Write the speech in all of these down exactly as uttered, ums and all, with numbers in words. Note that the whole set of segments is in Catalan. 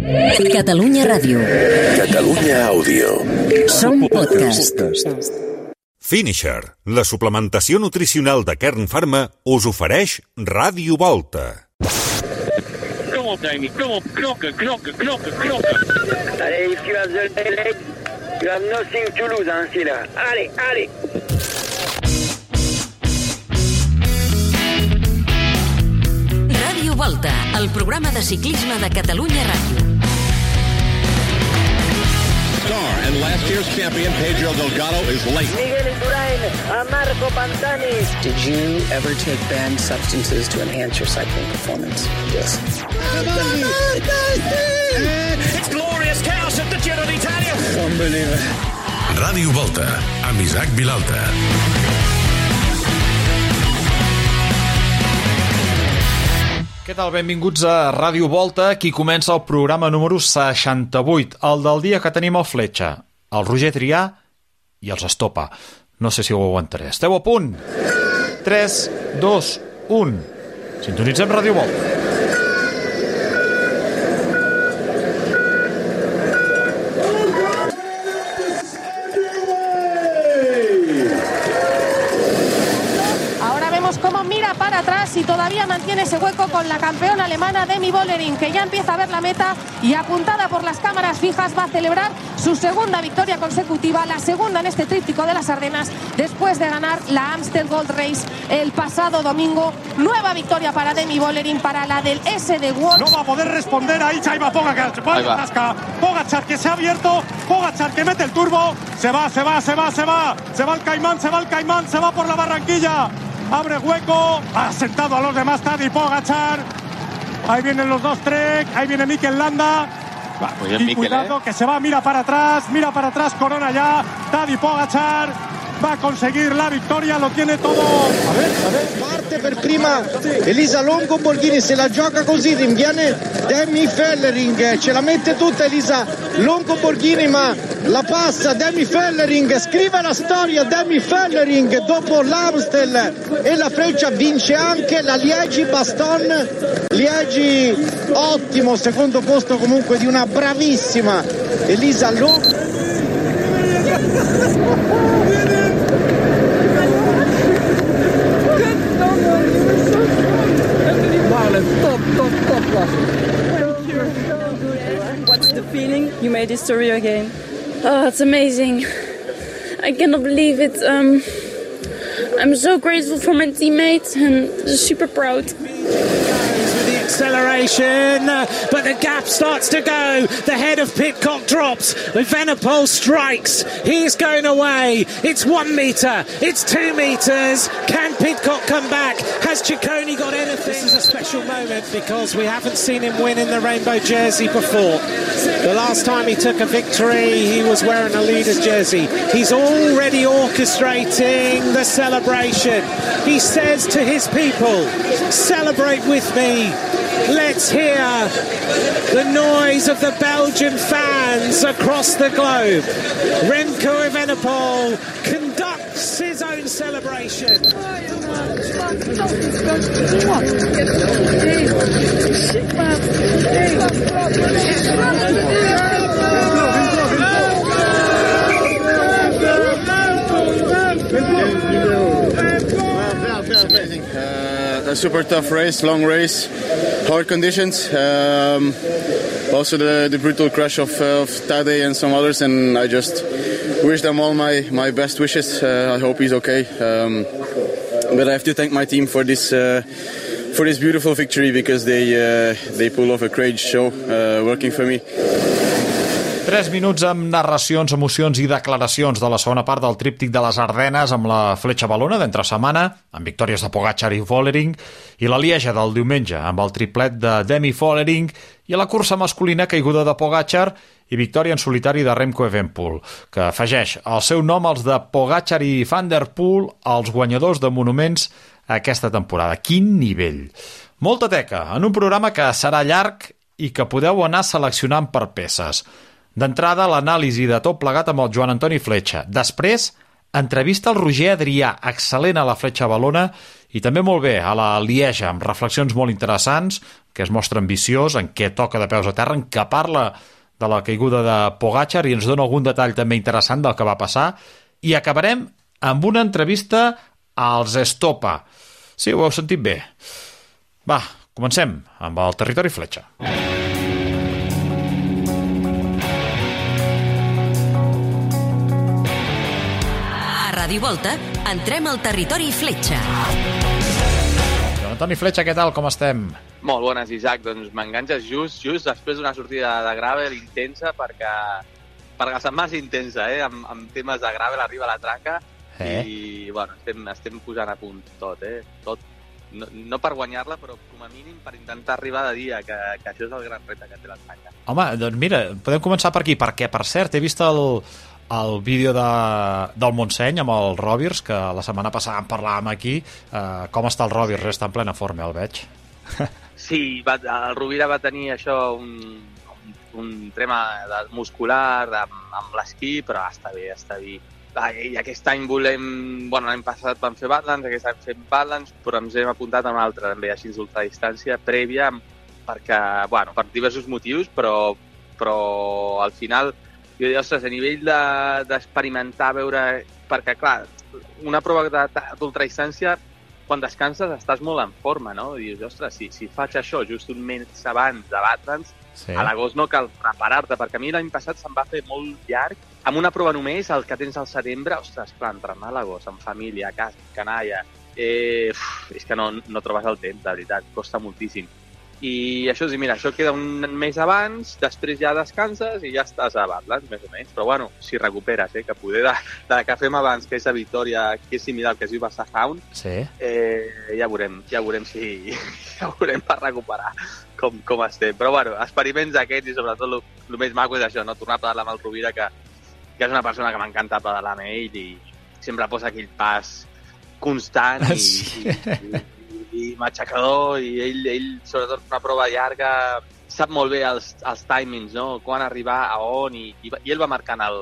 Catalunya Ràdio. Catalunya Àudio. Som podcast. Finisher, la suplementació nutricional de Kern Pharma, us ofereix Ràdio Volta. Kom op, Dani. Kom op. Knokken, knokken, knokken, knokken. Allez, if you have the leg, you have nothing to lose, hein, c'est là. Allez, allez. Ràdio Volta, el programa de ciclisme de Catalunya Ràdio. Star and last year's champion Pedro Delgado is late. Miguel Indurain, a Marco Pantani. Did you ever take banned substances to enhance your cycling performance? Yes. It's glorious chaos at the Giro d'Italia. Unbelievable. Ràdio Volta, amb Isaac Vilalta. Què tal? Benvinguts a Ràdio Volta. Aquí comença el programa número seixanta-vuit, el del dia que tenim el Fletxa, el Roger Trià i els Estopa. No sé si ho aguantaré. Esteu a punt? tres, dos, un. Sintonitzem Ràdio Volta. Y todavía mantiene ese hueco con la campeona alemana Demi Vollering, que ya empieza a ver la meta y, apuntada por las cámaras fijas, va a celebrar su segunda victoria consecutiva, la segunda en este tríptico de las Ardenas, después de ganar la Amstel Gold Race el pasado domingo. Nueva victoria para Demi Vollering, para la del S D World. No va a poder responder ahí Chaiba Pogacar, Pogacar que se ha abierto, Pogacar que mete el turbo, se va, se va, se va, se va, se va el Caimán, se va el Caimán, se va por la Barranquilla. Abre hueco, ha sentado a los demás Tadej Pogacar. Ahí vienen los dos Trek, ahí viene Mikel Landa. Muy bien, y Mikel, cuidado, ¿eh? que se va, mira para atrás, mira para atrás, corona ya. Tadej Pogacar va a conseguir la victoria, lo tiene todo. A ver, a ver. Parte per prima Elisa Longo Borghini, se la gioca così, rinviene Demi Vollering, ce la mette tutta Elisa Longo Borghini, ma la passa Demi Vollering, scrive la storia Demi Vollering dopo l'Amstel e la Freccia, vince anche la Liegi-Bastogne. Liegi ottimo, secondo posto comunque di una bravissima Elisa Longo. Top, top, top class. Thank you. What's the feeling? You made history again. Oh, it's amazing. I cannot believe it. Um, I'm so grateful for my teammates and super proud. Acceleration, but the gap starts to go. The head of Pidcock drops. Evenepoel strikes. He's going away. It's one metre. It's two metres. Can Pidcock come back? Has Ciccone got anything? This is a special moment because we haven't seen him win in the rainbow jersey before. The last time he took a victory, he was wearing a leader's jersey. He's already orchestrating the celebration. He says to his people, celebrate with me. Let's hear the noise of the Belgian fans across the globe. Remco Evenepoel conducts his own celebration. Amazing. Uh, a super tough race, long race, hard conditions. Um, also the, the brutal crash of, uh, of Tadej and some others, and I just wish them all my, my best wishes. Uh, I hope he's okay. Um, but I have to thank my team for this uh, for this beautiful victory because they uh, they pull off a great show uh, working for me. Tres minuts amb narracions, emocions i declaracions de la segona part del tríptic de les Ardenes amb la Fletxa Valona d'entre setmana, amb victòries de Pogacar i Vollering, i la Lieja del diumenge amb el triplet de Demi Vollering, i a la cursa masculina caiguda de Pogacar i victòria en solitari de Remco Evenepoel, que afegeix el seu nom als de Pogacar i Van der Poel als guanyadors de monuments aquesta temporada. Quin nivell! Molta teca, en un programa que serà llarg i que podeu anar seleccionant per peces. D'entrada, l'anàlisi de tot plegat amb el Joan Antoni Fletxa. Després, entrevista al Roger Adrià, excel·lent a la Fletxa Valona, i també molt bé a la Lieja, amb reflexions molt interessants, que es mostra ambiciós, en què toca de peus a terra, en què parla de la caiguda de Pogačar i ens dona algun detall també interessant del que va passar. I acabarem amb una entrevista als Estopa. Sí, ho heu sentit bé. Va, comencem amb el Territori Fletxa. A Ràdio Volta entrem al Territori Fletxa. Toni Fletxa, què tal? Com estem? Molt bones, Isaac. Doncs m'enganxes just, just després d'una sortida de gravel intensa, perquè, perquè la setmana és intensa, eh? Amb, amb temes de gravel arriba la traca eh? i bueno, estem, estem posant a punt tot, eh? Tot. No, no per guanyar-la, però com a mínim per intentar arribar de dia, que, que això és el gran repte que té la traca. Home, doncs mira, podem començar per aquí, perquè, per cert, he vist el, el vídeo de, del Montseny amb el Robbers, que la setmana passada en parlàvem aquí. Uh, com està el Robbers? Està en plena forma, el veig. Sí, va, el Rovira va tenir això, un, un, un trema de, muscular de, amb l'esquí, però està bé, està bé. I aquest any volem... Bueno, l'any passat vam fer Badlands, aquest any fem Badlands, però ens hem apuntat a un altre, també, així d'ultradistància prèvia, perquè, bueno, per diversos motius, però, però al final, jo dic, ostres, a nivell d'experimentar, de, veure... Perquè, clar, una prova d'ultradistància, quan descanses estàs molt en forma, no? I dius, ostres, si, si faig això just un mes abans de Badlands, sí. A l'agost no cal preparar-te, perquè a mi l'any passat se'm va fer molt llarg. Amb una prova només, el que tens al setembre, ostres, clar, entrenar a l'agost, amb família, a casa, canalla, eh, uf, és que no, no trobes el temps, de veritat, costa moltíssim. I això, sí, mira, això queda un mes abans, després ja descanses i ja estàs a Badlands, més o menys. Però bueno, si recuperes, eh, que poder de, de que fem abans, que és a Vitòria, que és similar al que es diu Bassahound, sí. eh, ja veurem, ja veurem si ja veurem per recuperar com, com estem. Però bueno, experiments aquests i sobretot el més maco és això, no? Tornar a pedalar amb el Rovira, que, que és una persona que m'encanta pedalar amb ell i sempre posa aquell pas constant i, sí. i, i i matxacador, i ell, ell sobretot una prova llarga, sap molt bé els, els timings, no? Quan arribar, a on, i, i, i ell va marcant el,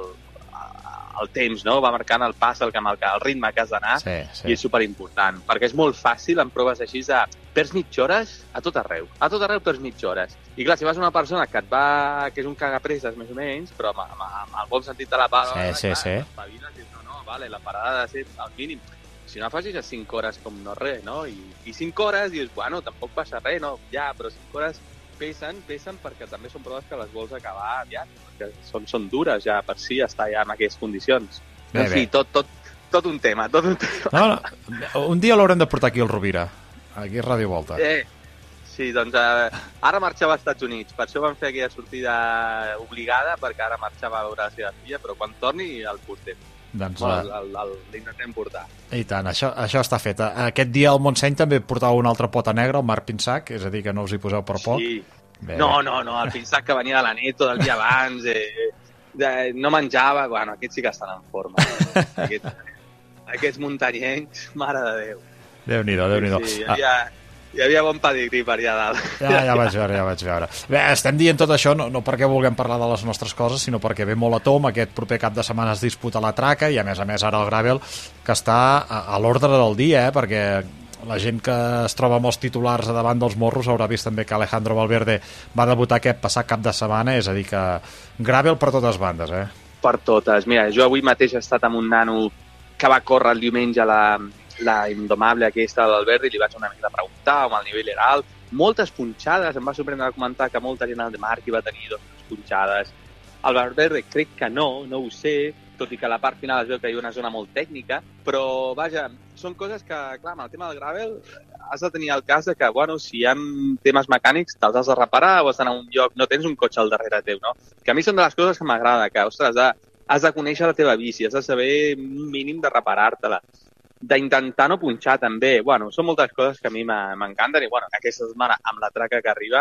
el temps, no? Va marcant el pas, el, que marca, el ritme que has d'anar, sí, sí. I és superimportant, perquè és molt fàcil en proves així de perds mitja hores a tot arreu, a tot arreu perds mitja hores. I clar, si vas una persona que et va, que és un cagapreses més o menys, però amb, amb, amb el bon sentit de la paraula, sí, sí, sí. Espaviles, dius, no, no, vale, la parada ha de ser al mínim. Si no facis a cinc hores com no res, no? I, i cinc hores dius, bueno, tampoc passa res, no? Ja, però cinc hores pesen, pesen perquè també són proves que les vols acabar aviat, perquè són, són dures ja per si estar ja en aquestes condicions. Bé, en fi, tot, tot, tot un tema, tot un tema. No, no. Un dia l'haurem de portar aquí al Rovira, aquí a Ràdio Volta. Eh, sí, doncs eh, ara marxava als Estats Units, per això vam fer aquella sortida obligada, perquè ara marxava a veure la seva filla, però quan torni el portem. Doncs, bueno, l'intentem portar. I tant, això, això està fet. Aquest dia al Montseny també portava una altra pota negra, el Marc Pinsac, és a dir, que no us hi poseu per poc. Sí. Bé, no, no, no, el Pinsac que venia de la Neto del dia abans, eh, de, no menjava, bueno, aquests sí que estan en forma. Aquests, aquests muntanyencs, mare de Déu. Déu-n'hi-do, Déu-n'hi-do. Sí, hi havia... Ah. Hi havia bon pedigrí per allà dalt. Ja, ja vaig veure, ja vaig veure. Bé, estem dient tot això no, no perquè vulguem parlar de les nostres coses, sinó perquè ve molt a tom. Aquest proper cap de setmana es disputa la traca i, a més a més, ara el gravel, que està a, a l'ordre del dia, eh? Perquè la gent que es troba amb els titulars a davant dels morros haurà vist també que Alejandro Valverde va debutar aquest passat cap de setmana, és a dir, que gravel per totes bandes, eh? Per totes. Mira, jo avui mateix he estat amb un nano que va córrer el diumenge a la... la indomable aquesta de l'Albert i li vaig una mica preguntar com el nivell era alt. Moltes punxades, em va sorprendre comentar que molta gent al de Marc hi va tenir dos punxades. El Valverde crec que no, no ho sé, tot i que a la part final es veu que hi ha una zona molt tècnica, però vaja, són coses que, clar, amb el tema del gravel has de tenir el cas de que, bueno, si hi ha temes mecànics te'ls has de reparar o has d'anar a un lloc, no tens un cotxe al darrere teu, no? Que a mi són de les coses que m'agrada, que, ostres, has de, has de conèixer la teva bici, has de saber un mínim de reparar-te-la, d'intentar no punxar també. Bueno, són moltes coses que a mi m'encanten i, bueno, aquesta setmana amb la traca que arriba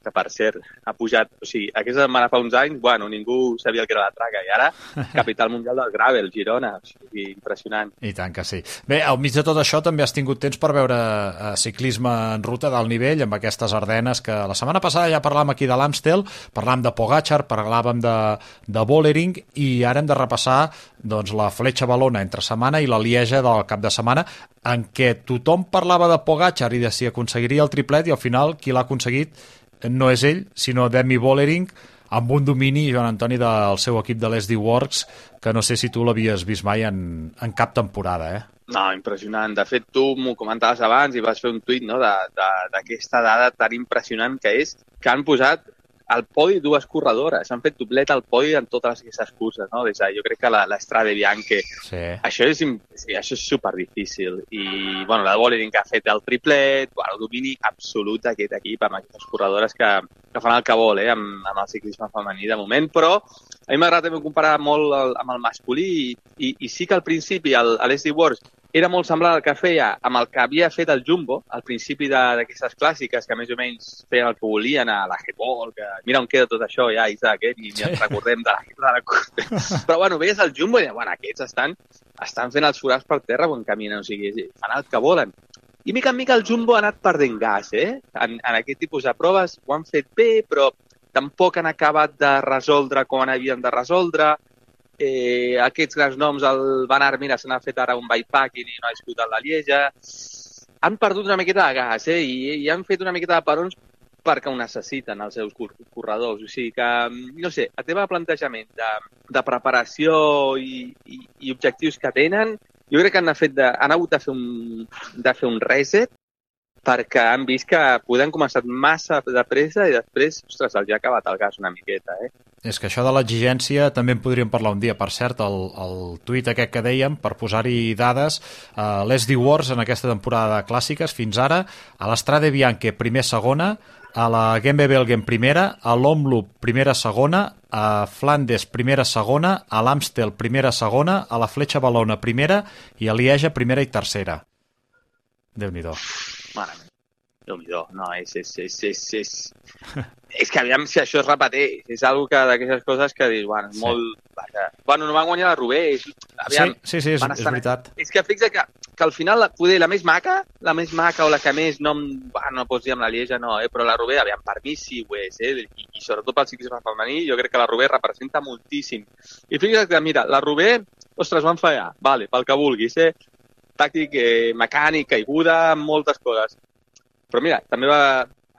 que per cert ha pujat, o sigui, aquesta setmana fa uns anys, bueno, ningú sabia el que era la traca, i ara capital mundial del gravel, Girona, o sigui, impressionant. I tant que sí. Bé, al mig de tot això també has tingut temps per veure eh, ciclisme en ruta d'alt nivell amb aquestes Ardenes, que la setmana passada ja parlàvem aquí de l'Amstel, parlàvem de Pogačar, parlàvem de, de Vollering, i ara hem de repassar doncs, la Fletxa Valona entre setmana i la Lieja del cap de setmana, en què tothom parlava de Pogačar i de si aconseguiria el triplet, i al final qui l'ha aconseguit no és ell, sinó Demi Vollering, amb un domini, Joan Antoni, del seu equip de l'S D Works, que no sé si tu l'havies vist mai en, en cap temporada, eh? No, impressionant. De fet, tu m'ho comentaves abans i vas fer un tuit, no?, d'aquesta dada tan impressionant que és que han posat al podi dues corredores. Han fet doblet al podi en totes aquestes curses, no? Des de, jo crec que l'Strade Bianche. Sí. Això és, sí, això és superdifícil. I, bueno, la Vollering ha fet el triplet, bueno, el domini absolut d'aquest equip amb aquestes corredores que, que fan el que vol, eh, amb, amb el ciclisme femení de moment, però a mi m'agrada també comparar molt el, amb el masculí i, i, i sí que al principi el, l'S D Works era molt semblant al que feia amb el que havia fet el Jumbo al principi d'aquestes clàssiques que més o menys feien el que volien a la G-Ball, que mira on queda tot això ja, Isaac, eh? Ni, ni ens recordem de la, de la cursa. Però bueno, veies el Jumbo i deies, bueno, aquests estan, estan fent els forats per terra quan caminen, o sigui, fan el que volen. I mica en mica el Jumbo ha anat perdent gas, eh? En, en aquest tipus de proves ho han fet bé, però tampoc han acabat de resoldre com havien de resoldre. Eh, aquests grans noms, el Van Aert, mira, se n'ha fet ara un bikepacking i no ha disputat la Lieja. Han perdut una miqueta de gas, eh? I, i han fet una miqueta de parons perquè ho necessiten els seus corredors. O sigui que, no sé, el tema de plantejament, de, de preparació i, i, i objectius que tenen, jo crec que han, fet de, han hagut de fer, un, de fer un reset perquè han vist que podem començar massa de pressa i després, ostres, els ha acabat el gas una miqueta, eh? És que això de l'exigència també en podríem parlar un dia. Per cert, el, el tuit aquest que dèiem, per posar-hi dades, uh, l'S D Works en aquesta temporada de clàssiques, fins ara, a l'Strade Bianche primer-segona, a la Gembe Belgen primera, a l'Omloop primera-segona, a Flandes primera-segona, a l'Amstel primera-segona, a la Fletxa Valona primera i a Lieja primera i tercera. Déu-n'hi-do. Mare meva, Déu-n'hi-do. No, és... és, és, és, és... És que aviam si això es repeteix. És una que d'aquestes coses que dius, bueno, sí. molt... Vaja. Bueno, no van guanyar la Roubaix. Aviam, sí, sí, sí, és, és veritat. És que fixa que, que al final, poder la més maca, la més maca o la que més no, bueno, no pots dir amb la Lieja, no, eh? Però la Roubaix, aviam, per mi sí ho és, eh? I, i sobretot pel ciclisme femení, jo crec que la Roubaix representa moltíssim. I fixa't que, mira, la Roubaix, ostres, van fallar, vale, pel que vulguis, eh? Tàctic, eh, mecànic, caiguda, moltes coses. Però mira, també va...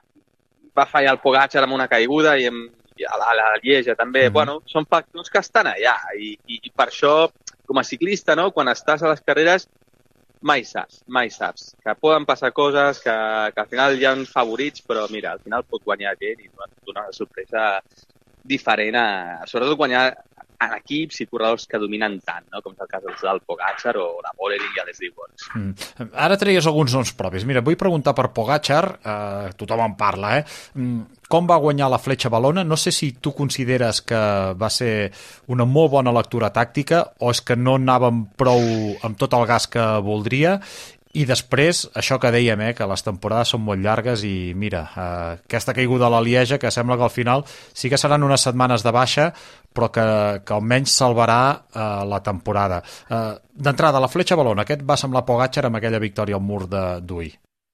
va fallar el Pogačar amb una caiguda i, amb, i a, la, a la Lieja també. Mm-hmm. Bueno, són factors que estan allà i, i, i per això, com a ciclista, no? Quan estàs a les carreres, mai saps, mai saps. Que poden passar coses, que, que al final hi ha favorits, però mira, al final pot guanyar gent i donar una sorpresa diferent, a, sobretot guanyar en equips i corredors que dominen tant, no? Com és el cas del Pogačar o la Vollering i l'S D Works. Mm. Ara treies alguns noms propis. Mira, vull preguntar per Pogačar, eh, tothom en parla, eh? Mm. Com va guanyar la Fletxa Valona? No sé si tu consideres que va ser una molt bona lectura tàctica o és que no anàvem prou amb tot el gas que voldria. I després, això que dèiem, eh, que les temporades són molt llargues i mira, eh, aquesta caiguda a la Lieja, que sembla que al final sí que seran unes setmanes de baixa, però que, que almenys salvarà eh, la temporada. Eh, D'entrada, la Fletxa Valona, aquest va semblar Pogačar amb aquella victòria al mur de d'Uy.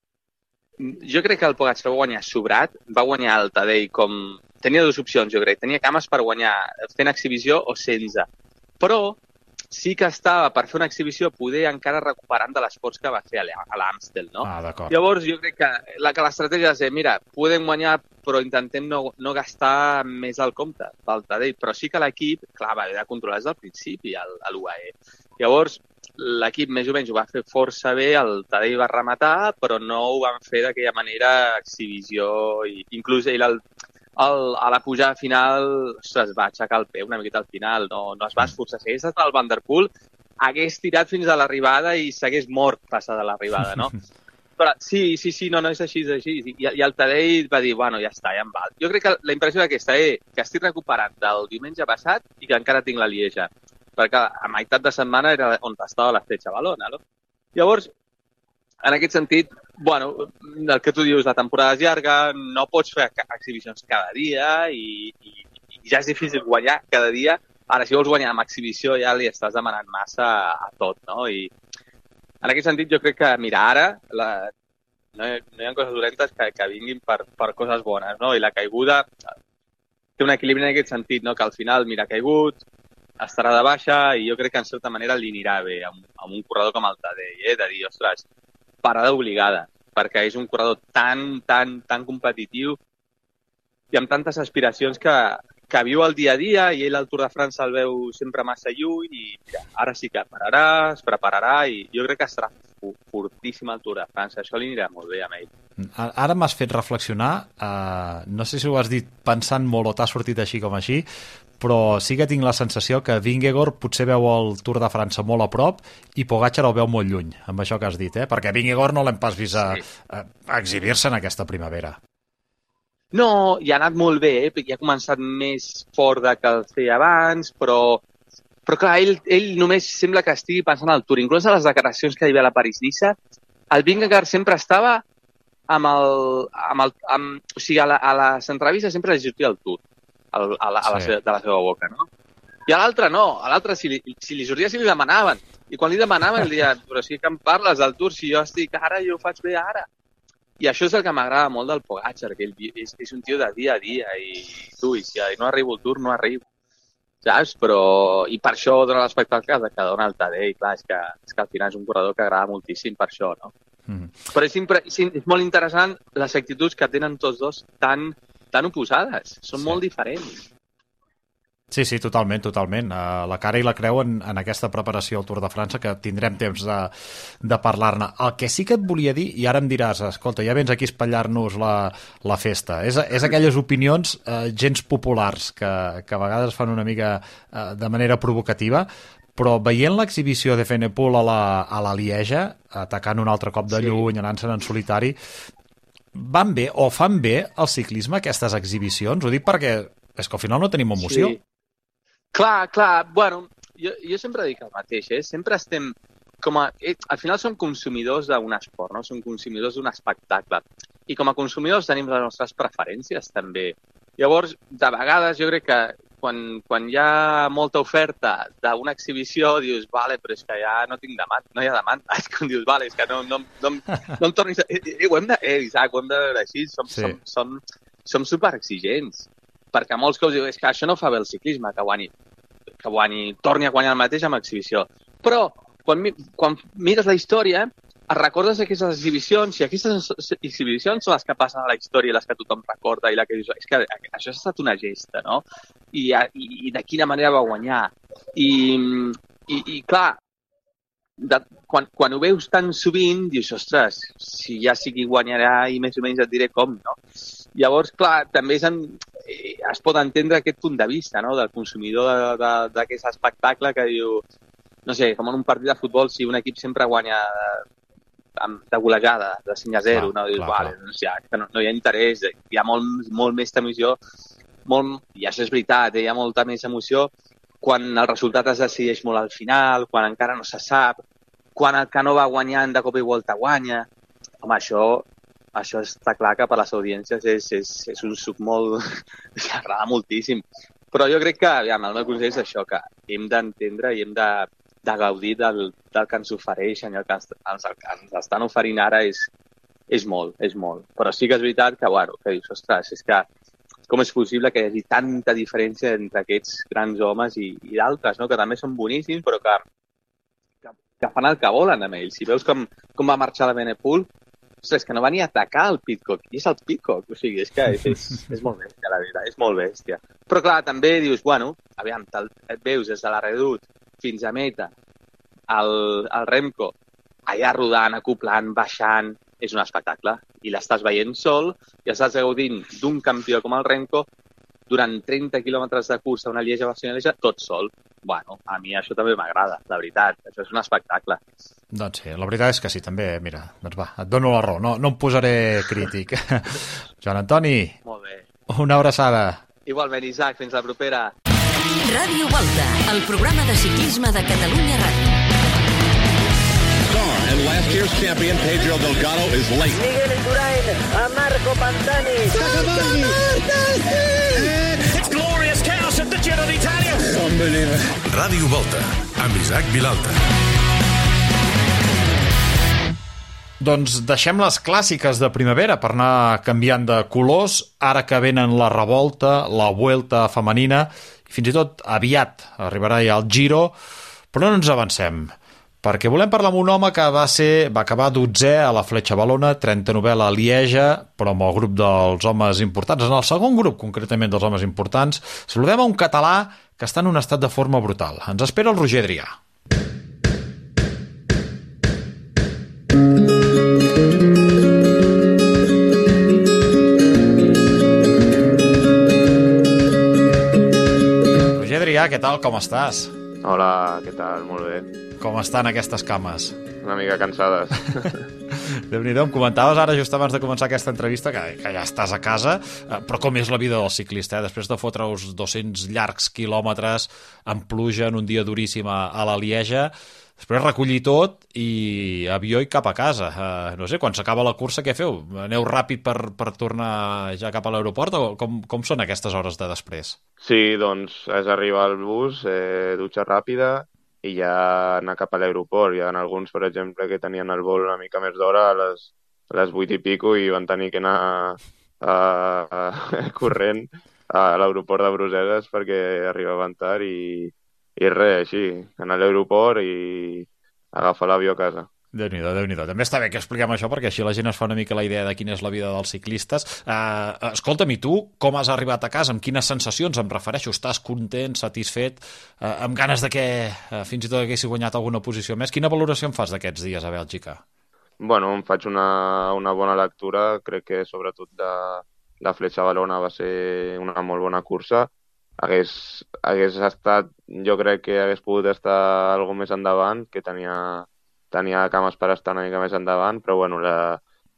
Jo crec que el Pogačar va guanyar sobrat, va guanyar el Tadej com... Tenia dues opcions, jo crec. Tenia cames per guanyar fent exhibició o sense. Però sí que estava per fer una exhibició poder encara recuperant de l'esforç que va fer a l'Amstel, no? Ah, d'acord. Llavors jo crec que la que l'estratègia és, mira, podem guanyar però intentem no, no gastar més al compte pel Tadej, però sí que l'equip, clar, va haver de controlar des del principi a l'U A E. Llavors l'equip més o menys ho va fer força bé, el Tadej va rematar, però no ho van fer d'aquella manera exhibició i inclús ell el El, a la pujada final, ostres, va aixecar el peu una miqueta al final, no, no es va esforçar. Si hagués estat el Van der Poel, hagués tirat fins a l'arribada i s'hagués mort passada l'arribada, no? Però sí, sí, sí, no, no és així, és així. I, i el Tadej va dir, bueno, ja està, ja em val. Jo crec que la impressió d'aquesta és que estic recuperant del diumenge passat i que encara tinc la Lieja, perquè a meitat de setmana era on estava la Fletxa Valona, no? Llavors, en aquest sentit, bueno, el que tu dius, la temporada és llarga, no pots fer exhibicions cada dia i, i, i ja és difícil guanyar cada dia. Ara, si vols guanyar amb exhibició, ja li estàs demanant massa a tot, no? I en aquest sentit, jo crec que, mira, ara la, no, hi, no hi ha coses dolentes que, que vinguin per, per coses bones, no? I la caiguda té un equilibri en aquest sentit, no? Que al final, mira, ha caigut, estarà de baixa i jo crec que en certa manera li anirà bé amb, amb un corredor com el Tadej, eh? De dir, ostres, parada obligada, perquè és un corredor tan, tan, tan competitiu i amb tantes aspiracions que, que viu el dia a dia i ell al Tour de França el veu sempre massa lluny i mira, ara sí que pararà, es prepararà i jo crec que estarà fortíssim al Tour de França. Això li anirà molt bé amb ell. Ara m'has fet reflexionar, uh, no sé si ho has dit pensant molt o t'ha sortit així com així, però sí que tinc la sensació que Vingegaard potser veu el Tour de França molt a prop i Pogačar el veu molt lluny, amb això que has dit, eh? Perquè Vingegaard no l'hem pas vist a, a, a exhibir-se en aquesta primavera. No, i ha anat molt bé, eh? Perquè ha començat més fort del que el feia abans, però, però clar, ell, ell només sembla que estigui pensant al Tour. Inclús a les declaracions que hi havia a la París-Niça, el Vingegaard sempre estava amb el... Amb el amb, o sigui, a, la, a les entrevistes sempre li sortia el Tour al, a la, a la, sí. de la seva boca, no? I a l'altre no, a l'altre si, li, si li sortia si li demanaven. I quan li demanaven, li deien, però sí que em parles del Tour, si jo estic ara, jo ho faig bé ara. I això és el que m'agrada molt del Pogačar, que ell és, és un tio de dia a dia i tu, i si no arribo al Tour, no arribo. Saps? Però... I per això dona l'espectacle que dona el Tadej. Clar, és que, és que al final és un corredor que agrada moltíssim per això, no? Mm. Però és, impre... és molt interessant les actituds que tenen tots dos tan, tan oposades. Són sí. molt diferents. Sí, sí, totalment, totalment. Uh, la cara i la creu en, en aquesta preparació al Tour de França, que tindrem temps de, de parlar-ne. El que sí que et volia dir, i ara em diràs, escolta, ja vens aquí a espatllar-nos la, la festa, és, és aquelles opinions uh, gens populars que, que a vegades fan una mica uh, de manera provocativa, però veient l'exhibició de Evenepoel a la, a la Lieja, atacant un altre cop de lluny, sí. anant-se'n en solitari, van bé o fan bé el ciclisme aquestes exhibicions? Ho dic perquè és que al final no tenim emoció. Sí. Clar, clar, bueno, jo, jo sempre dic el mateix, eh? Sempre estem com a... Eh, al final som consumidors d'un esport, no? Som consumidors d'un espectacle. I com a consumidors tenim les nostres preferències, també. Llavors, de vegades, jo crec que quan, quan hi ha molta oferta d'una exhibició, dius, vale, però és que ja no tinc demanda, no hi ha demanda. És com dius, vale, és que no, no, no, no em tornis a... Eh, eh, ho hem de... Eh, Isaac, ho hem de veure així. Som, sí. som, som, som superexigents. Perquè molts que us diuen, és que això no fa bé el ciclisme, que guanyi, que guanyi, torni a guanyar el mateix amb exhibició. Però, quan, quan mires la història, et recordes d'aquestes exhibicions, i aquestes exhibicions són les que passen a la història, les que tothom recorda, i la que dius, és que això ha estat una gesta, no? I, i, i de quina manera va guanyar. I, i, i clar, de, quan, quan ho veus tan sovint, dius, ostres, si ja sí que guanyarà i més o menys et diré com, no? Llavors, clar, també és en, eh, es pot entendre aquest punt de vista, no?, del consumidor d'aquest espectacle que diu, no sé, com en un partit de futbol, si un equip sempre guanya de, de golejada, de cinc a zero, clar, no? Dius, clar, vale, clar. Doncs ja, que no, no hi ha interès, hi ha molt, molt més emoció, molt, i això és veritat, eh, hi ha molta més emoció quan el resultat es decideix molt al final, quan encara no se sap, quan el que no va guanyant de cop i volta guanya. Home, això... Això està clar que per les audiències és, és, és un suc molt... que agrada moltíssim. Però jo crec que, aviam, el meu consell és això, que hem d'entendre i hem de, de gaudir del, del que ens ofereixen i el que ens, el que ens estan oferint ara és, és molt, és molt. Però sí que és veritat que, bueno, que dius, ostres, és que com és possible que hi hagi tanta diferència entre aquests grans homes i, i d'altres, no?, que també són boníssims, però que, que, que fan el que volen amb ells. Si veus com, com va marxar la Evenepoel, ostres, que no va ni atacar el Pidcock, i és el Pidcock, o sigui, és que és, és, és molt bèstia, la veritat, és molt bèstia. Però clar, també dius, bueno, aviam, et veus des de la Redoute fins a meta, el, el Remco, allà rodant, acoplant, baixant, és un espectacle, i l'estàs veient sol, i estàs gaudint d'un campió com el Remco, durant trenta quilòmetres de cursa, una Lieja-Bastogne-Lieja, tot sol. Bueno, a mi això també m'agrada, la veritat. Això és un espectacle. Doncs sí, la veritat és que sí, també, mira, doncs va, et dono la raó, no, no em posaré crític. Joan Antoni, molt bé. Una abraçada. Igualment, Isaac, fins la propera. Ràdio Volta, el programa de ciclisme de Catalunya Ràdio. car, and last year's champion Pedro Delgado is late. Miguel Indurain a Marco Pantani. It's glorious chaos at the Giro d'Italia. Unbelievable. Ràdio Volta, amb Isaac Vilalta. Doncs deixem les clàssiques de primavera per anar canviant de colors, ara que venen la revolta, la Vuelta femenina, i fins i tot aviat arribarà ja el Giro, però no ens avancem, perquè volem parlar amb un home que va ser va acabar dotzè a la Fletxa Valona, trenta-novè a Lieja, però amb el grup dels homes importants, en el segon grup concretament dels homes importants. Saludem a un català que està en un estat de forma brutal. Ens espera el Roger Adrià. Què tal, com estàs? Hola, què tal? Molt bé. Com estan aquestes cames? Una mica cansades. Déu-n'hi-do, em comentaves ara just abans de començar aquesta entrevista que, que ja estàs a casa, però com és la vida del ciclista, eh? Després de fotre uns dos-cents llargs quilòmetres en pluja en un dia duríssim a, a la Lieja, després recollir tot i avió i cap a casa. Uh, no sé, quan s'acaba la cursa, què feu? Aneu ràpid per, per tornar ja cap a l'aeroport o com, com són aquestes hores de després? Sí, doncs és arribar al bus, eh, dutxa ràpida i ja anar cap a l'aeroport. Hi ha alguns, per exemple, que tenien el vol una mica més d'hora a les, a les vuit i pico i van tenir que anar a, a, a, corrent a l'aeroport de Brussel·les perquè arribaven tard i I res, així, anar a l'aeroport i agafar l'avió a casa. Déu-n'hi-do, Déu-n'hi-do. També està bé que expliquem això perquè així la gent es fa una mica la idea de quina és la vida dels ciclistes. Uh, escolta'm, i tu com has arribat a casa? Amb quines sensacions em refereixo? Estàs content, satisfet, uh, amb ganes de que uh, fins i tot haguessi guanyat alguna posició més? Quina valoració en fas d'aquests dies a Bèlgica? Bueno, em faig una, una bona lectura. Crec que sobretot de la Fletxa Valona va ser una molt bona cursa. Hagués, hagués estat, jo crec que hagués pogut estar algo més endavant, que tenia, tenia cames per estar una mica més endavant, però bueno, la,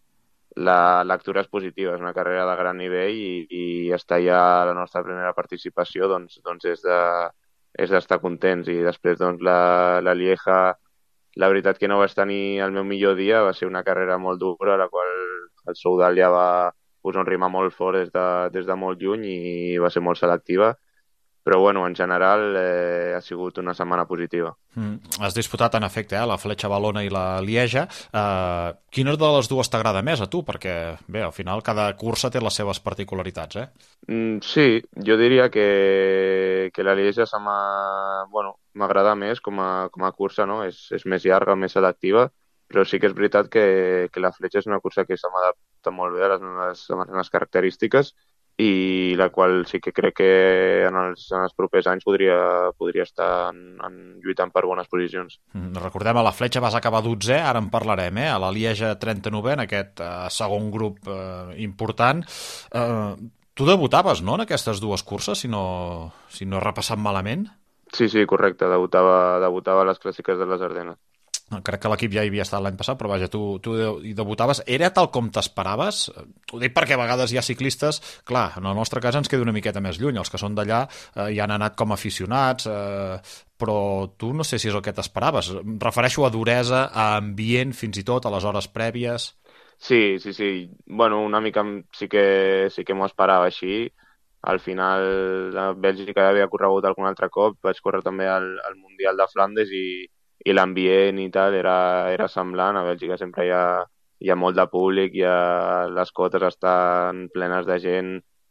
la lectura és positiva, és una carrera de gran nivell i, i estar ja a la nostra primera participació doncs, doncs és de, és d'estar contents. I després doncs, la, la Lieja, la veritat que no vaig tenir el meu millor dia, va ser una carrera molt dura, la qual el Soudal ja va posar un ritme molt fort des de, des de molt lluny i va ser molt selectiva. Però, bueno, en general eh, ha sigut una setmana positiva. Mm. Has disputat, en efecte, eh, la Fletxa Valona i la Lieja. Uh, quina de les dues t'agrada més a tu? Perquè, bé, al final cada cursa té les seves particularitats, eh? Mm, sí, jo diria que, que la Lieja se m'ha... Bueno, m'agrada més com a, com a cursa, no? És, és més llarga, més selectiva, però sí que és veritat que, que la Fletxa és una cursa que se m'adapta molt bé a les meves, a les meves característiques i la qual sí que crec que en els, en els propers anys podria, podria estar en, en lluitant per bones posicions. Mm, recordem, a la Fletxa vas acabar dotzè, ara en parlarem, eh? A la Lieja trenta-novè, en aquest uh, segon grup uh, important. Uh, tu debutaves, no?, en aquestes dues curses, si no, si no he repassat malament? Sí, sí, correcte, debutava, debutava a les clàssiques de les Ardenes. Crec que l'equip ja hi havia estat l'any passat, però vaja, tu, tu hi debutaves. Era tal com t'esperaves? Ho dic perquè a vegades hi ha ciclistes, clar, en el nostre cas ens queda una miqueta més lluny, els que són d'allà eh, hi han anat com aficionats, eh, però tu no sé si és el que t'esperaves. Em refereixo a duresa, a ambient, fins i tot, a les hores prèvies. Sí, sí, sí. Bueno, una mica sí que, sí que m'ho esperava així. Al final, a Bèlgica ja havia corregut algun altre cop, vaig córrer també al, al Mundial de Flandes i i l'ambient i tal era, era semblant. A Bèlgica sempre hi ha, hi ha molt de públic, hi ha, les cotes estan plenes de gent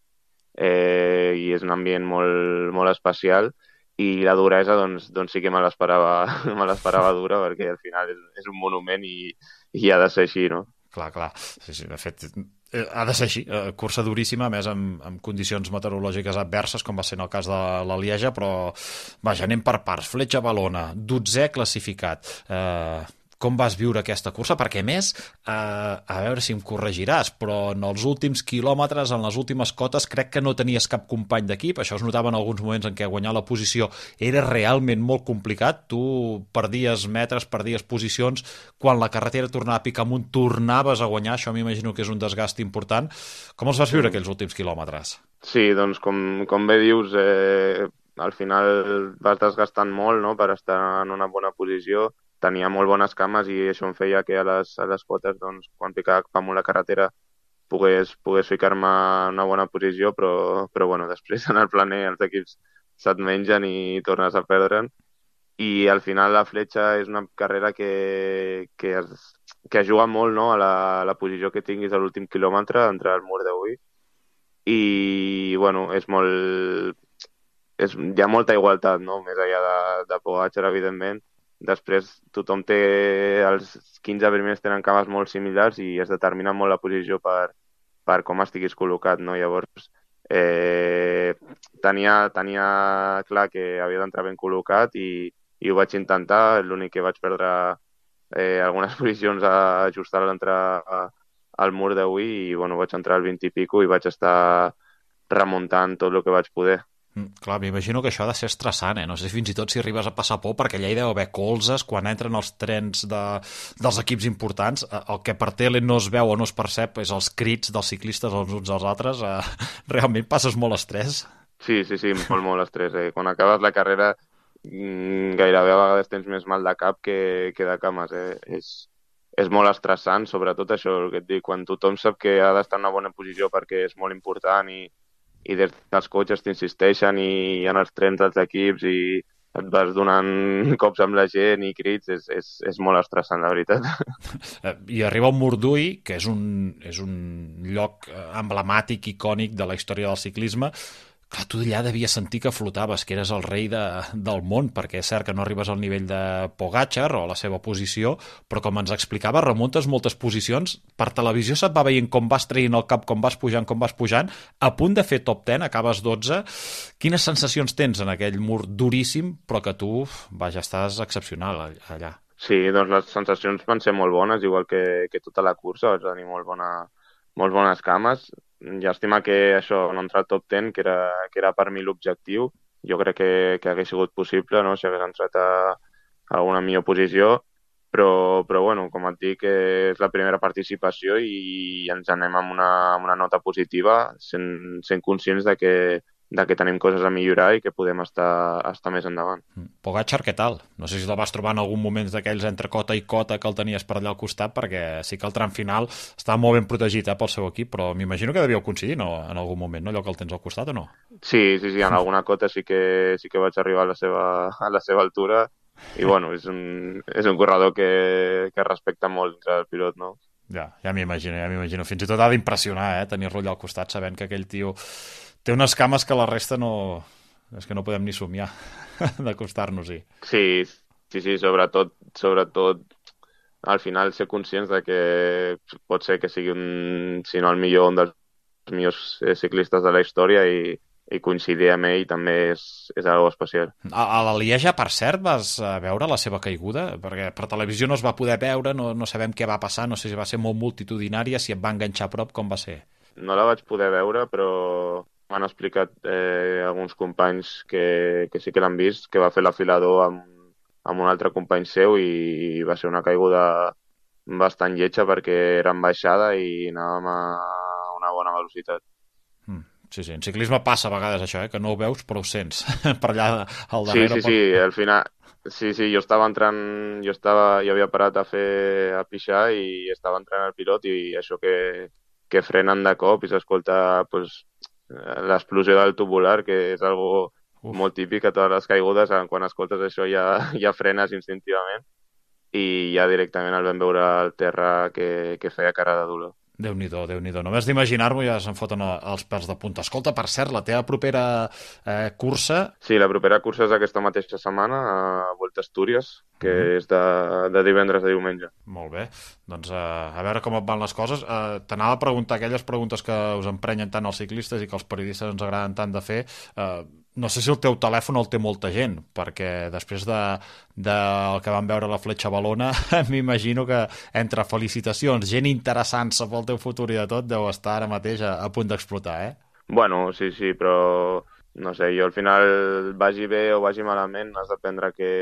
eh, i és un ambient molt, molt especial i la duresa doncs, doncs sí que me l'esperava me l'esperava dura perquè al final és, és un monument i, i ha de ser així, no? Clar, clar. Sí, sí, de fet, ha de ser així. Cursa duríssima, a més amb, amb condicions meteorològiques adverses, com va ser en el cas de la Lieja, però, vaja, anem per parts. Fletxa Valona, dotzè classificat. Eh, com vas viure aquesta cursa? Perquè, a més, eh, a veure si em corregiràs, però en els últims quilòmetres, en les últimes cotes, crec que no tenies cap company d'equip. Això es notava en alguns moments en què guanyar la posició era realment molt complicat. Tu perdies metres, perdies posicions. Quan la carretera tornava a picar amunt, tornaves a guanyar. Això m'imagino que és un desgast important. Com els vas viure, aquells últims quilòmetres? Sí, doncs com, com bé dius, eh, al final vas desgastant molt, no?, per estar en una bona posició. tenia molt bones cames i això em feia que a les, a les potes, doncs, quan picava amunt la carretera, pogués, pogués ficar-me en una bona posició, però, però bueno, després en el planer els equips se't mengen i tornes a perdre'n. I al final la fletxa és una carrera que, que, es, que es juga molt, no?, a la, a la posició que tinguis a l'últim quilòmetre entre el mur de Huy. I, bueno, és molt... És, hi ha molta igualtat, no?, més enllà de, de Pogačar, evidentment. Després tothom té... Els quinze primers tenen cames molt similars i es determina molt la posició per, per com estiguis col·locat, no? Llavors, eh, tenia, tenia clar que havia d'entrar ben col·locat i, i ho vaig intentar. L'únic que vaig perdre eh, algunes posicions a ajustar l'entrar al mur d'avui i, bueno, vaig entrar al vint i pico i vaig estar remuntant tot el que vaig poder. Mm, clar, m'imagino que això ha de ser estressant, eh? No sé si fins i tot si arribes a passar por, perquè allà hi deu haver colzes quan entren els trens de, dels equips importants. El que per tele no es veu o no es percep és els crits dels ciclistes els uns als altres. Eh, realment passes molt estrès? Sí, sí, sí, molt, molt estrès. Eh? Quan acabes la carrera gairebé a vegades tens més mal de cap que, que de cames. Eh? És, és molt estressant, sobretot això, el que et dic, quan tothom sap que ha d'estar en una bona posició perquè és molt important i i des dels cotxes t'insisteixen i hi ha els trens dels equips i et vas donant cops amb la gent i crits, és, és, és molt estressant, la veritat. I arriba el Mur d'Huy, que és un, és un lloc emblemàtic, icònic de la història del ciclisme. Clar, tu allà devies sentir que flotaves, que eres el rei de, del món, perquè és cert que no arribes al nivell de Pogačar o a la seva posició, però com ens explicava, remuntes moltes posicions. Per televisió se't va veient com vas traient el cap, com vas pujant, com vas pujant, a punt de fer top deu, acabes dotze. Quines sensacions tens en aquell mur duríssim, però que tu, vaja, estàs excepcional allà? Sí, doncs les sensacions van ser molt bones, igual que, que tota la cursa, vaig tenir molt, bona, molt bones cames. Llàstima que això no entrar al top deu, que era, que era per mi l'objectiu. Jo crec que, que hagués sigut possible, no?, si hagués entrat a, a una millor posició, però, però bueno, com et dic, és la primera participació i ens anem amb una, amb una nota positiva, sent, sent conscients de que, de que tenim coses a millorar i que podem estar, estar més endavant. Pogačar, què tal? No sé si el vas trobar en algun moment d'aquells entre cota i cota que el tenies per allà al costat, perquè sí que el tram final estava molt ben protegit eh, pel seu equip, però m'imagino que devíeu coincidir no, en algun moment, no? Allò que el tens al costat o no? Sí, sí, sí, en alguna cota sí que, sí que vaig arribar a la seva, a la seva altura i bueno, és un, és un corredor que, que respecta molt entre el pilot, no? Ja, ja m'imagino, ja m'imagino. Fins i tot ha d'impressionar, eh, tenir-lo allà al costat sabent que aquell tio té unes cames que la resta no... És que no podem ni somiar d'acostar-nos-hi. Sí, sí, sí, sobretot, sobretot al final ser conscients de que pot ser que sigui un, si no el millor, un dels millors ciclistes de la història i, i coincidir amb ell també és, és algo especial. A, a la Lieja, per cert, vas veure la seva caiguda? Perquè per televisió no es va poder veure, no, no sabem què va passar, no sé si va ser molt multitudinària, si et va enganxar a prop, com va ser? No la vaig poder veure, però m'han explicat eh, alguns companys que, que sí que l'han vist, que va fer l'afilador amb, amb un altre company seu i, i va ser una caiguda bastant lletja perquè era en baixada i anàvem a una bona velocitat. Mm, sí, sí, en ciclisme passa a vegades això, eh, que no ho veus però ho sents per allà al darrere. Sí, sí, sí, al final... Sí, sí, jo estava entrant, jo estava, jo havia parat a fer, a pixar i estava entrant el pilot i això que, que frenen de cop i s'escolta, pues, l'explosió del tubular, que és algo Uf. molt típic a totes les caigudes, quan escoltes això ja, ja frenes instintivament i ja directament el vam veure al terra que, que feia cara de dolor. Déu-n'hi-do, Déu-n'hi-do. Només d'imaginar-m'ho ja se'n foten els pèls de punta. Escolta, per cert, la teva propera eh, cursa... Sí, la propera cursa és aquesta mateixa setmana a Vuelta a Astúries, que mm. és de, de divendres a diumenge. Molt bé. Doncs eh, a veure com et van les coses. Eh, T'anava a preguntar aquelles preguntes que us emprenyen tant els ciclistes i que els periodistes ens agraden tant de fer. Eh, no sé si el teu telèfon el té molta gent, perquè després de, de el que vam veure a la Fletxa Valona, m'imagino que entre felicitacions, gent interessant pel teu futur i de tot, deu estar ara mateix a, a punt d'explotar, eh? Bueno, sí, sí, però no sé, jo al final vagi bé o vagi malament, has d'aprendre que,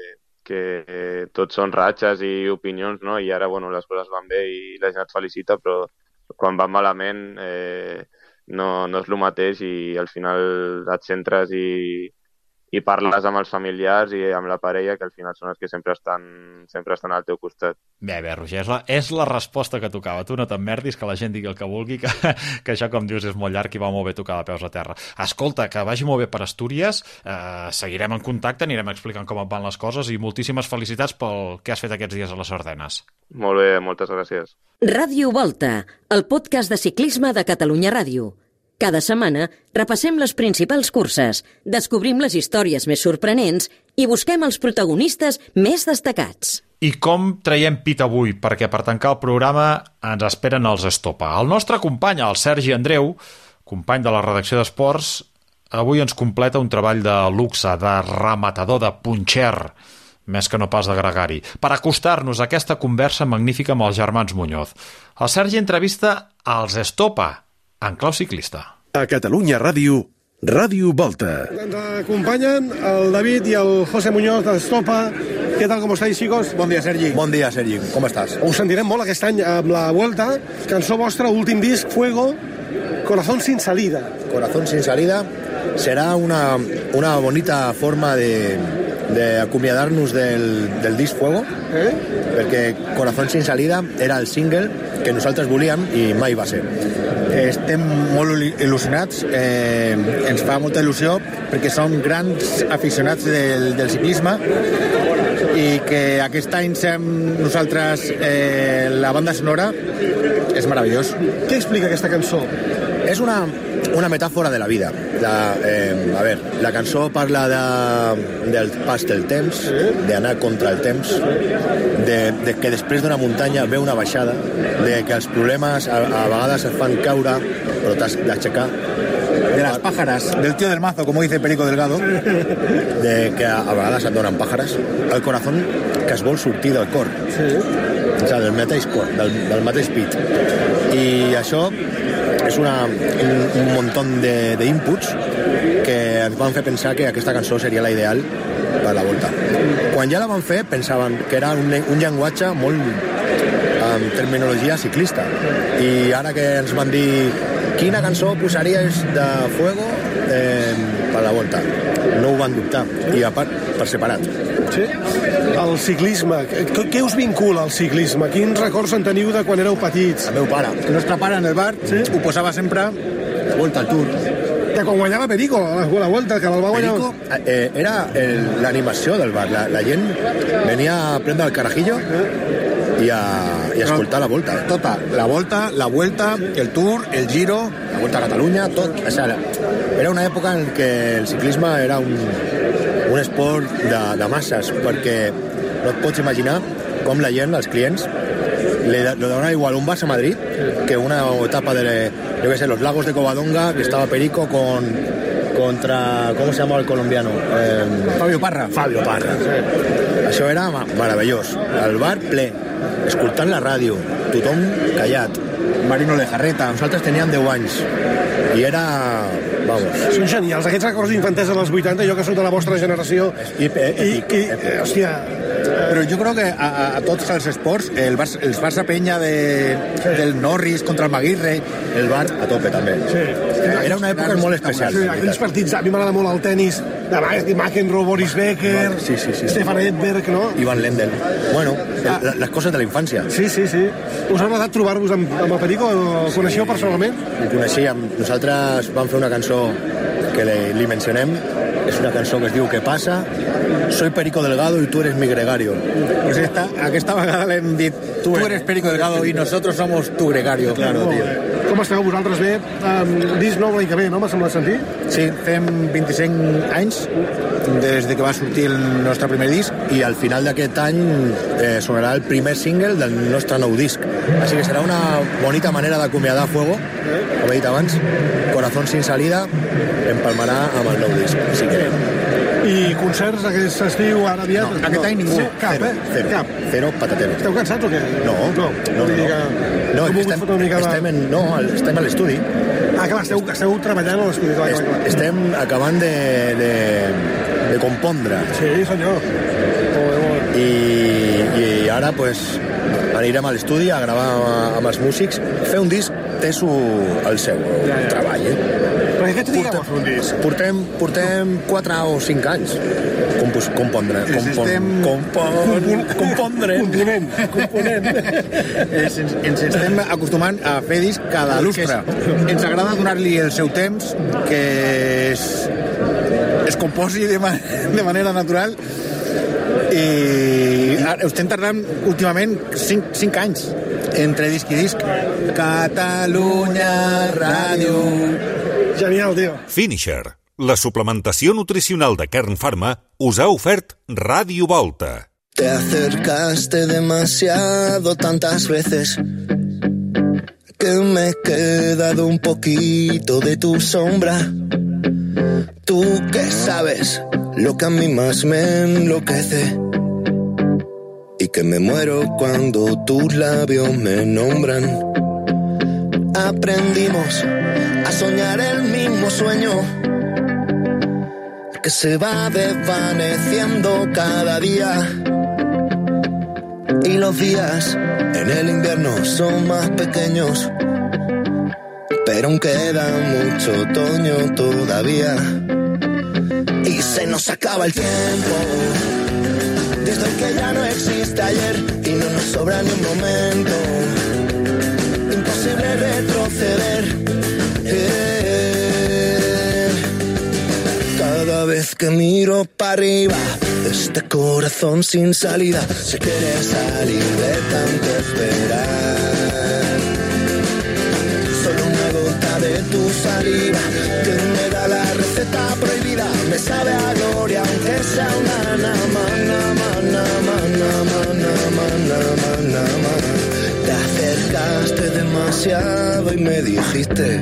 que tots són ratxes i opinions, no? I ara, bueno, les coses van bé i la gent et felicita, però quan van malament... Eh, No, no és el mateix i al final et centres i, i parles amb els familiars i amb la parella, que al final són els que sempre estan, sempre estan al teu costat. Bé, bé, Roger, és la, és la resposta que tocava. Tu no t'emmerdis, que la gent digui el que vulgui, que, que això, com dius, és molt llarg i va molt bé tocar de peus a terra. Escolta, que vagi molt bé per Astúries, eh, seguirem en contacte, anirem explicant com et van les coses i moltíssimes felicitats pel que has fet aquests dies a les Ardenes. Molt bé, moltes gràcies. Ràdio Volta, el podcast de ciclisme de Catalunya Ràdio. Cada setmana repassem les principals curses, descobrim les històries més sorprenents i busquem els protagonistes més destacats. I com traiem pit avui? Perquè per tancar el programa ens esperen els Estopa. El nostre company, el Sergi Andreu, company de la redacció d'Esports, avui ens completa un treball de luxe, de rematador, de punxer, més que no pas de gregari, per acostar-nos a aquesta conversa magnífica amb els germans Muñoz. El Sergi entrevista als Estopa, en clau ciclista. A Catalunya Ràdio, Ràdio Volta. Ens acompanyen el David i el José Muñoz d'Estopa. ¿Qué tal, cómo estáis, chicos? Bon dia, Sergi. Bon dia, Sergi. Com estàs? Us sentirem molt aquest any amb la Vuelta. Cançó vostra, últim disc, Fuego, Corazón sin salida. Corazón sin salida serà una, una bonita forma de, de acomiadar-nos del, del disc Fuego, eh? Perquè Corazón sin salida era el single que nosaltres volíem i mai va ser. Estem molt il·lusionats, eh, ens fa molta il·lusió perquè som grans aficionats del, del ciclisme i que aquest any sem nosaltres eh, la banda sonora és meravellós. Què explica aquesta cançó? És una, una metàfora de la vida. La, eh, a veure, la cançó parla de, del pas del temps, d'anar contra el temps, de, de que després d'una muntanya ve una baixada, de que els problemes a, a vegades es fan caure, però t'has d'aixecar. De las pájaras, del tío del mazo, como dice Perico Delgado, de que a, a vegades et donen pàjares. El corazón que es vol sortir del cor, sí. O sigui, del mateix cor, del, del mateix pit. I això és una, un, un muntó d'inputs que ens van fer pensar que aquesta cançó seria la ideal per la Volta. Quan ja la van fer, pensaven que era un, un llenguatge molt amb terminologia ciclista. I ara que ens van dir quina cançó posaries de Fuego eh, per la Volta, no ho van dubtar, i a part, per separat. Sí? El ciclisme, què, què us vincula al ciclisme? Quins records en teniu de quan éreu petits? El meu pare, el nostre pare en el bar, sí? Ho posava sempre la Volta al Tour. De quan guanyava Perico, a la Volta, que el va guanyar... Perico eh, era l'animació del bar, la, la gent venia a prendre el carajillo i a, i a escoltar la Volta. Tota, la Volta, la Vuelta, el Tour, el Giro, la Volta a Catalunya, tot. O sigui, era una època en què el ciclisme era un, un esport de, de masses, perquè no et pots imaginar com la gent, els clients, le, le dona igual un Barça a Madrid que una etapa de, yo que sé, los lagos de Covadonga, que estaba Perico con contra, ¿cómo se llama el colombiano? Eh, Fabio Parra. Fabio Parra. Sí. Això era meravellós. El bar ple, escoltant la ràdio, tothom callat. Marino Lejarreta, nosaltres teníem deu anys i era... Vamos. Són genials, aquests records d'infantesa dels vuitanta, jo que soc de la vostra generació. I, i, i, i hòstia... Però jo crec que a, a tots els esports, el Barça, els Barça Penya de, del Norris contra el Maguire, el Bar a tope també. Sí. Era una època molt especial. Sí, aquells partits, a mi m'agrada molt el tenis, de McEnroe, Boris Becker, sí, sí, sí, Stefan Edberg, no? Ivan Lendl. Bueno, ah. el, les coses de la infància. Sí, sí, sí. Us ha agradat trobar-vos amb, amb el Perico? El coneixeu personalment? El coneixíem. Nosaltres vam fer una cançó que li, li mencionem. És una cançó que es diu ¿Qué pasa? Soy Perico Delgado y tú eres mi gregario. Pues esta, aquesta vegada l'hem dit tu eres Perico Delgado y nosotros somos tu gregario. Claro, tío. Com esteu vosaltres? Bé, um, disc nou l'any que ve, no? M'ha semblat sentir? Sí, fem vint-i-cinc anys des de que va sortir el nostre primer disc i al final d'aquest any eh, sonarà el primer single del nostre nou disc. Així que serà una bonita manera d'acomiadar Fuego, com he dit abans. Corazón sin salida empalmarà amb el nou disc, si querem. I concerts aquest estiu ara aviat? No, aquest any ningú. Sí, cap, zero, eh? Zero, cap. Zero patatero. Esteu cansats o què? No, no, no. No, no, no estem, estem, en, no estem a l'estudi. Ah, clar, esteu, esteu treballant a l'estudi. Clar, clar, clar. Estem acabant de, de, de compondre. Sí, senyor. I, i ara, pues, anirem a l'estudi a gravar amb els músics. Fer un disc té su, el seu ja, ja. treball, eh? Perquè què te digueu un disc? Portem, portem quatre o cinc anys compos, compondre. Compon, compon, compondre. Compliment. Component. Ens, ens estem acostumant a fer disc cada lustre. Ens agrada donar-li el seu temps, que es, es composi de, man, de manera natural, i estem tardant últimament cinc anys entre disc i disc. Catalunya Ràdio. Genial, tio. Finisher, la suplementació nutricional de Kern Pharma, us ha ofert Ràdio Volta. Te acercaste demasiado tantas veces que me he quedado un poquito de tu sombra. Tú que sabes lo que a mí más me enloquece y que me muero cuando tus labios me nombran. Aprendimos a soñar el mismo sueño que se va desvaneciendo cada día, y los días en el invierno son más pequeños, pero aún queda mucho otoño todavía. Y se nos acaba el tiempo, desde el que ya no existe ayer, y no nos sobra ni un momento. Imposible retroceder. Eh, cada vez que miro para arriba, este corazón sin salida se quiere salir de tanto esperar. Solo una gota de tu saliva que me da la receta prohibida, me sabe a gloria aunque sea una nama, nama, nama, nama, nama, nama, nama. Te acercaste demasiado y me dijiste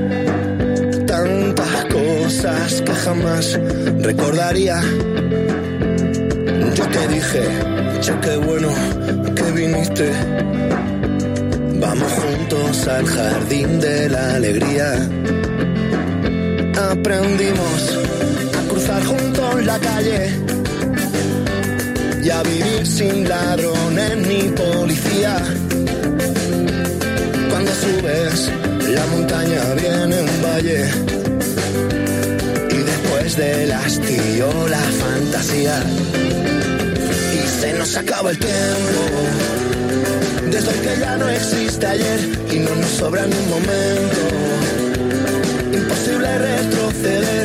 tantas cosas que jamás recordaría. Yo te dije, che, qué bueno que viniste. Vamos juntos al jardín de la alegría. Aprendimos a cruzar juntos la calle y a vivir sin ladrones ni policía. Cuando subes la montaña viene un valle, y después del hastío la fantasía. Y se nos acaba el tiempo, desde el que ya no existe ayer, y no nos sobra ni un momento. Imposible retroceder.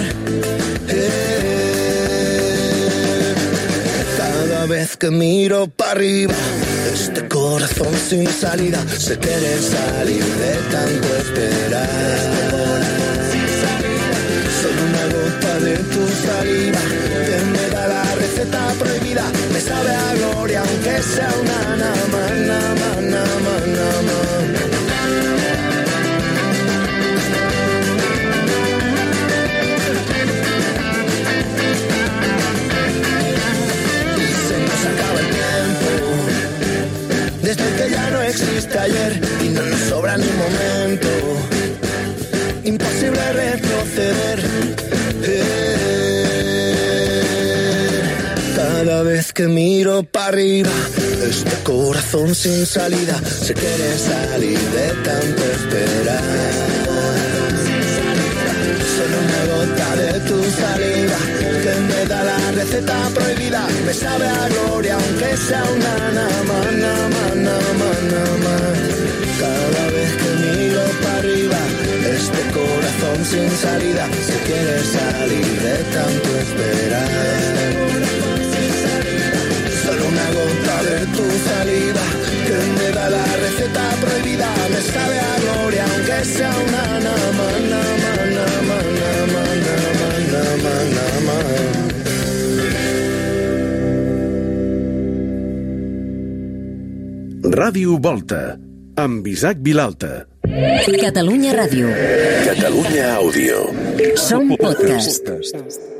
Eh, cada vez que miro para arriba, este corazón sin salida se quiere salir de tanto esperar. Solo una gota de tu saliva que me da la receta prohibida, me sabe a gloria aunque sea una nama, nama, nama, nama. Y se nos acaba el tiempo, desde que ya no existe ayer, y no nos sobra ni un momento. Imposible retroceder. Eh, cada vez que miro para arriba, este corazón sin salida se quiere salir de tanto esperar. Solo una gota de tu saliva que me da la receta prohibida, me sabe a gloria aunque sea una nama, nama, nama, nama. Cada vez que miro para arriba, este corazón sin salida se quiere salir de tanto esperar. Solo una gota de tu saliva que me da la receta prohibida, me sabe a gloria aunque sea una nama, nama, nama, nama, nama, nama, nama. Ràdio Volta, amb Isaac Vilalta. Catalunya Ràdio. Catalunya Àudio. Som podcast.